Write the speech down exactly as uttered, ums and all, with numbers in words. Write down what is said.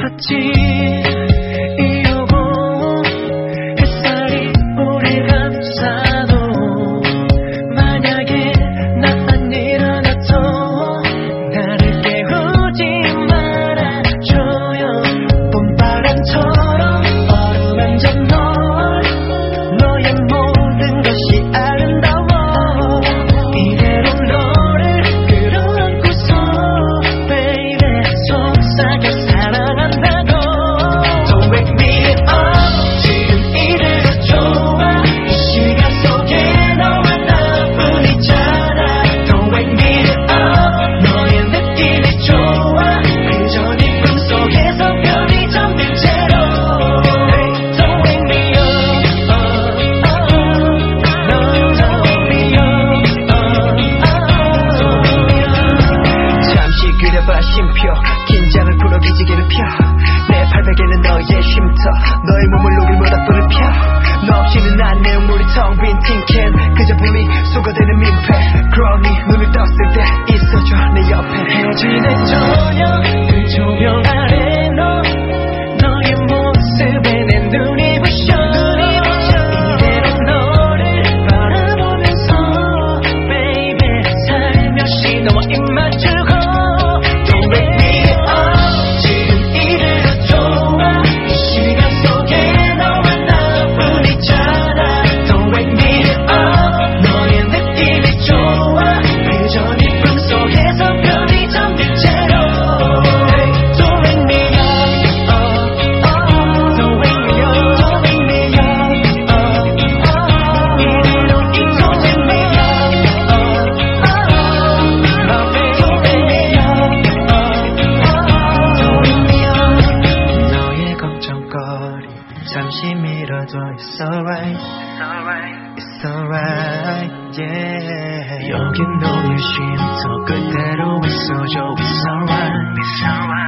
같이 이어고 햇살이 우릴 감싸도 만약에 나 안 일어나도 나를 깨우지 말아줘요. 봄바람처럼 어루만져 널 너의 모든 것이 아름다워. 이대로 너를 끌어안고서 baby 속삭여 사랑한다고. Don't wake me up 지금 이대로 좋아. 이 시간 속에 너와 나뿐이잖아. Don't wake me up 너의 느낌이 좋아. 그저 네 꿈속에서 별이 잠든 채로. Don't wake me up uh, uh, no, don't wake me up uh, uh. 잠시 그려봐 쉼표 긴장을 풀어 기지개를 펴. 내 팔베개는 너의 쉼터 너의 몸을 녹일보다 불을 펴. 너 없이는 난 내용물이 텅 빈 틴캔 그저 불이 쏟아대는 민폐. 그러니 눈을 떴을 때 있어줘 내 옆에. 해지는 저녁 그 조명 아래 너 너의 모습에 내 눈이 부셔. 이대로 너를 바라보면서 baby 살며시 너와 입 맞추고. Don't wake me up 지금 이대로 좋아. 이 시간 속에 너와 나뿐이잖아. Don't wake me up 너의 느낌이 좋아. 그저 네 꿈속에서 별이 잠든 채로. Don't wake me up uh, uh, don't wake me up don't wake me up uh, uh, 이대로 잊혀진 me up uh, uh, my baby. Don't wake me up uh, uh, don't wake me up. 너의 걱정거리 잠시 미뤄둬. It's alright It's alright yeah. 여긴 너의 쉼터 그대로 있어줘. It's alright It's alright